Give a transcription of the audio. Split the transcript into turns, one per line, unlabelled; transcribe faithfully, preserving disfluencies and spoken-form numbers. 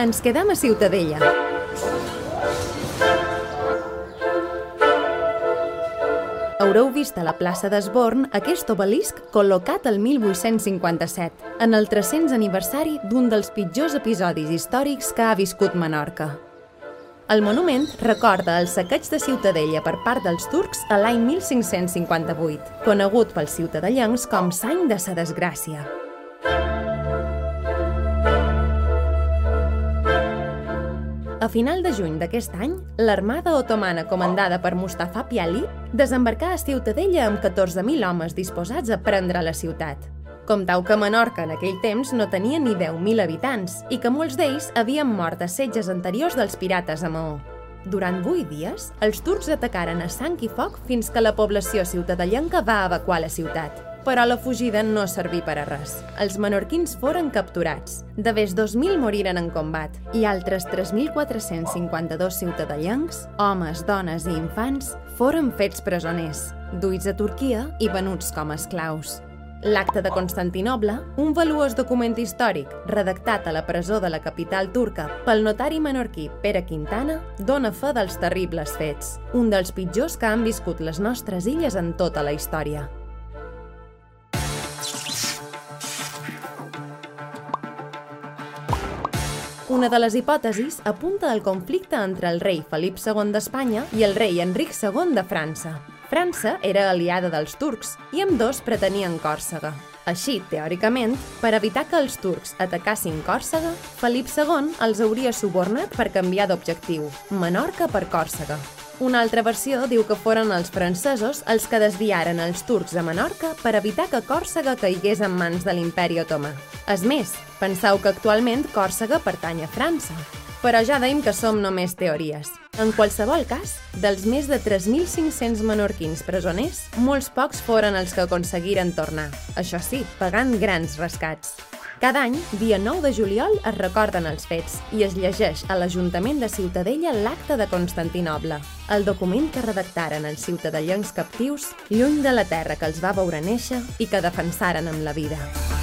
Ens quedem a Ciutadella. Haureu vist a la plaça d'Esborn aquest obelisc col·locat el mil vuit-cents cinquanta-set, en el tres-cents aniversari d'un dels pitjors episodis històrics que ha viscut Menorca. El monument recorda el saqueig de Ciutadella per part dels turcs a l'any mil cinc-cents cinquanta-vuit, conegut pels ciutadellencs com l'any de sa desgràcia. A final de juny d'aquest any, l'armada otomana comandada per Mustafa Piali desembarcà a Ciutadella amb catorze mil homes disposats a prendre la ciutat. Comptau que Menorca en aquell temps no tenia ni deu mil habitants i que molts d'ells havien mort a setges anteriors dels pirates a Maó. Durant vuit dies, els turcs atacaren a sang i foc fins que la població ciutadellenca va evacuar la ciutat. Però la fugida no serví per a res. Els menorquins foren capturats. De més dos mil moriren en combat i altres tres mil quatre-cents cinquanta-dos ciutadellencs, homes, dones i infants, foren fets presoners, duits a Turquia i venuts com a esclaus. L'Acta de Constantinoble, un valuós document històric redactat a la presó de la capital turca pel notari menorquí Pere Quintana, dona fe dels terribles fets, un dels pitjors que han viscut les nostres illes en tota la història. Una de les hipòtesis apunta al conflicte entre el rei Felip segon d'Espanya i el rei Enric segon de França. França era aliada dels turcs i ambdós pretenien Còrsega. Així, teòricament, per evitar que els turcs atacassin Còrsega, Felip segon els hauria subornat per canviar d'objectiu, Menorca per Còrsega. Una altra versió diu que foren els francesos els que desviaren els turcs a Menorca per evitar que Còrsega caigués en mans de l'imperi otomà. És més, penseu que actualment Còrsega pertany a França. Però ja deim que som només teories. En qualsevol cas, dels més de tres mil cinc-cents menorquins presoners, molts pocs foren els que aconseguiren tornar, això sí, pagant grans rescats. Cada any, dia nou de juliol, es recorden els fets i es llegeix a l'Ajuntament de Ciutadella l'Acta de Constantinoble, el document que redactaren els ciutadellencs captius lluny de la terra que els va veure néixer i que defensaren amb la vida.